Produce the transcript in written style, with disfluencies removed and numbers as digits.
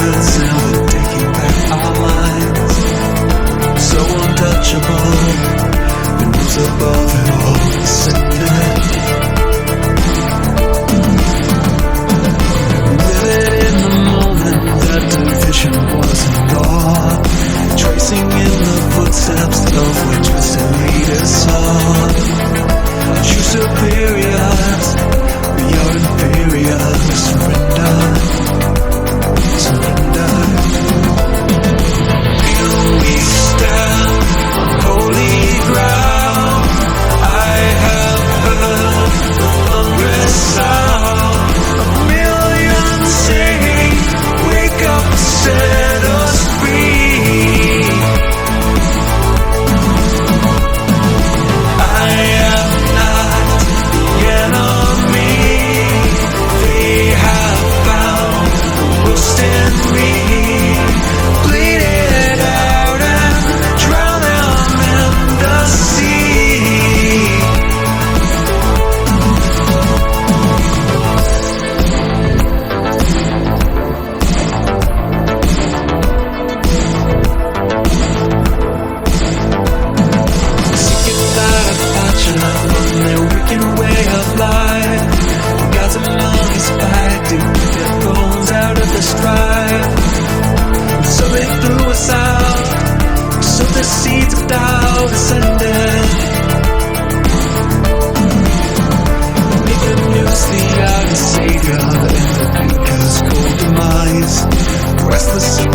words and we're taking back our minds. So untouchable, the news above it all descended. Living in the moment, that division wasn't gone. Tracing in the footsteps of which used to lead us on. True superiors, we are inferior. Surrender, surrender. Here we stand on holy ground. I have heard the thunderous sound. A million sing, wake up, set us free. I am not the enemy. They have found the worst in me. Bleed it out and drown them in the sea. Sick and tired of watching them run their wicked way of life. Gods and monkeys fight to get their bones out of the strife. And so they threw us out, so the seeds of doubt ascended. Make the news the outer savior in the baker's cold demise. Restless